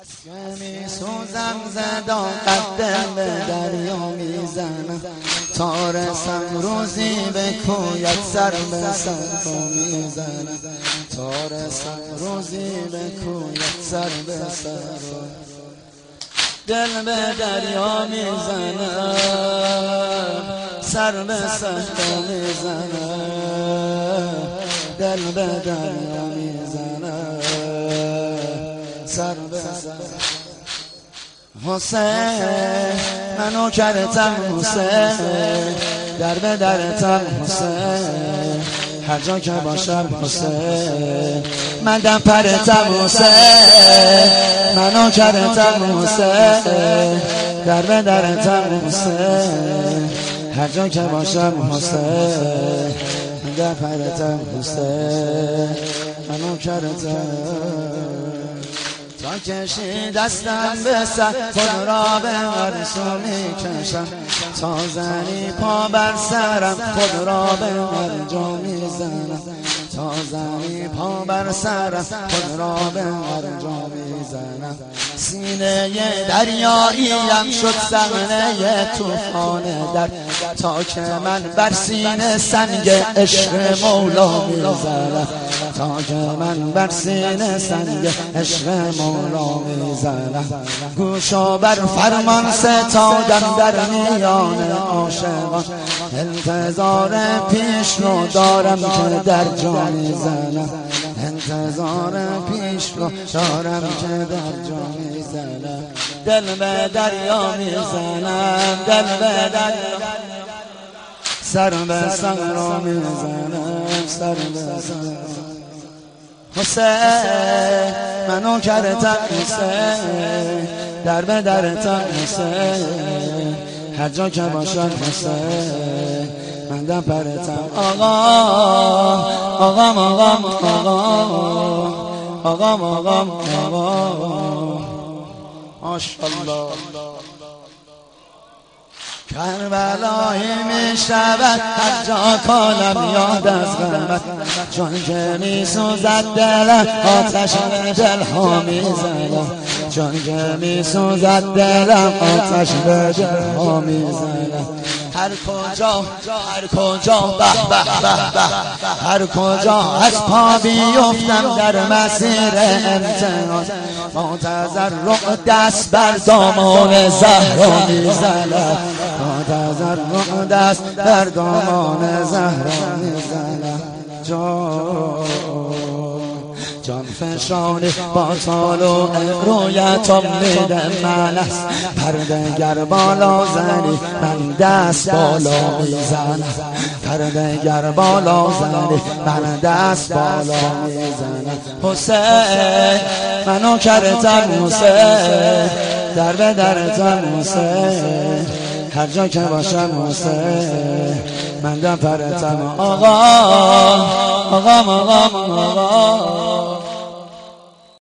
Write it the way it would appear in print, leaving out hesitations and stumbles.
می سوزم زدا قدم به دریا میزنم تا رسم روزی به کویت سر به سر میزنم تا رسم روزی به کویت سر به سر دل به دریا میزنم سر به سر میزنم دل به دریا میزنم سر به سر حسین منو کردم حسین در به درتم حسین هر جا که باشم حسین من دم پرتم حسین منو کردم حسین در به درتم حسین هر جا که باشم حسین من دم پرتم حسین منو کردم تا کشی دستم به سر خود را به ورسو می کشم تا زنی پا بر سرم خود را به ورجا می زنم تا زنی پا بر سرم خود را به ورجا می زنم سینه دریاییم شد صحنه طوفان در تا که من بر سینه سنگ عشق مولا می زنم تا که من بر سینه سنگ عشق مولا میزنم گوشا بر فرمان ستادم در میان عاشقان انتظار پیش رو دارم که در جا میزنم انتظار پیش رو دارم که در جا میزنم دل به دریا میزنم دل به دریا سر به سر رو میزنم سر به سر حسین منو کردم حسین در به درتم حسین هر جا که باشم حسین من دم پرتم آقام آقام آقام آقام آقام آقام آقام ماشاءالله کربلایی می شود هر جا کالم یاد از غمت چون که می سوزد دلم آتش به دل ها می زنم چون که می سوزد دلم آتش به دل ها می زنم هر کجا به به به به هر کجا از پا بیفتم در مسیر امتحان با تضرع دست بر دامان زهرا میزنم با تضرع دست بر دامان زهرا میزنم جان فشانی با طالوع رویتم میده من است پرده گر بالا زنی من دست بالا میزنم پرده گر بالا زنی من دست بالا میزنم حسین منو کردم حسین در به درتم حسین هر جا که باشم حسین من دم پرتم آقا آقا آقا آقا